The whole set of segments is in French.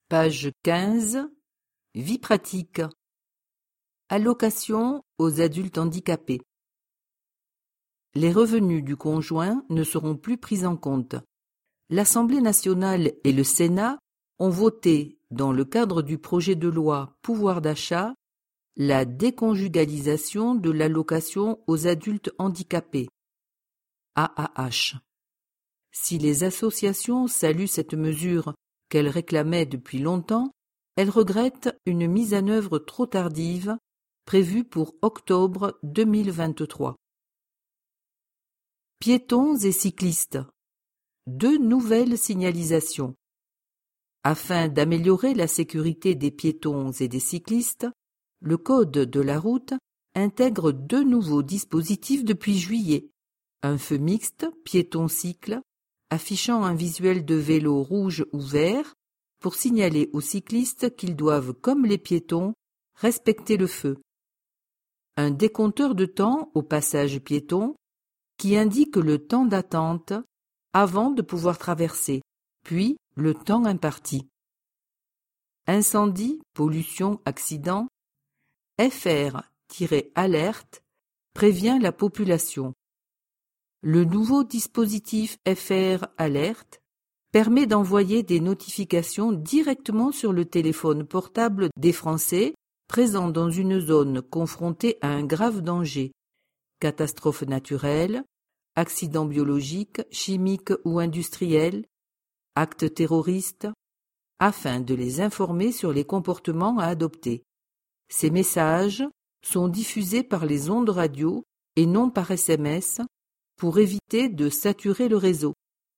Page 15. Vie pratique. Allocation aux adultes handicapés. Les revenus du conjoint ne seront plus pris en compte. L'Assemblée nationale et le Sénat ont voté, dans le cadre du projet de loi pouvoir d'achat, la déconjugalisation de l'allocation aux adultes handicapés, AAH. Si les associations saluent cette mesure qu'elles réclamaient depuis longtemps, elles regrettent une mise en œuvre trop tardive, prévue pour octobre 2023. Piétons et cyclistes. 2 nouvelles signalisations. Afin d'améliorer la sécurité des piétons et des cyclistes, le Code de la route intègre 2 nouveaux dispositifs depuis juillet. Un feu mixte, piéton-cycle, affichant un visuel de vélo rouge ou vert pour signaler aux cyclistes qu'ils doivent, comme les piétons, respecter le feu. Un décompteur de temps au passage piéton qui indique le temps d'attente avant de pouvoir traverser, puis le temps imparti. Incendie, pollution, accident, FR-alerte prévient la population. Le nouveau dispositif FR Alerte permet d'envoyer des notifications directement sur le téléphone portable des Français présents dans une zone confrontée à un grave danger, catastrophe naturelle, accident biologique, chimique ou industriel, acte terroriste, afin de les informer sur les comportements à adopter. Ces messages sont diffusés par les ondes radio et non par SMS pour éviter de saturer le réseau.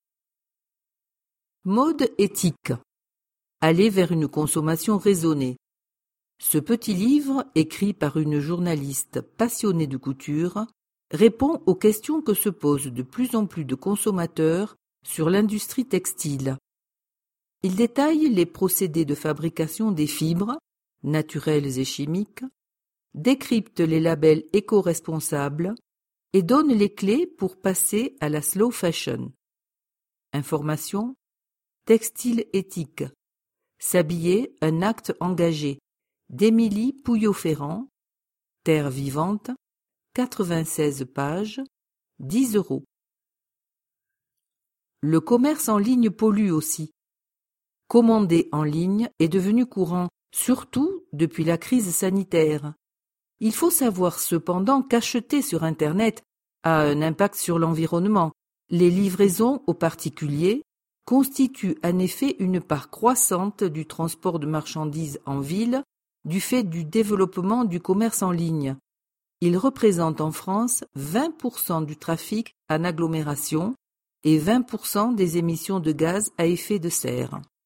Mode éthique. Aller vers une consommation raisonnée. Ce petit livre, écrit par une journaliste passionnée de couture, répond aux questions que se posent de plus en plus de consommateurs sur l'industrie textile. Il détaille les procédés de fabrication des fibres, naturelles et chimiques, décrypte les labels éco-responsables et donne les clés pour passer à la slow fashion. Information: Textile éthique. S'habiller, un acte engagé. D'Émilie Pouillot-Ferrand. Terre vivante. 96 pages. 10 €. Le commerce en ligne pollue aussi. Commander en ligne est devenu courant, surtout depuis la crise sanitaire. Il faut savoir cependant qu'acheter sur Internet a un impact sur l'environnement. Les livraisons aux particuliers constituent en effet une part croissante du transport de marchandises en ville du fait du développement du commerce en ligne. Il représente en France 20% du trafic en agglomération et 20% des émissions de gaz à effet de serre.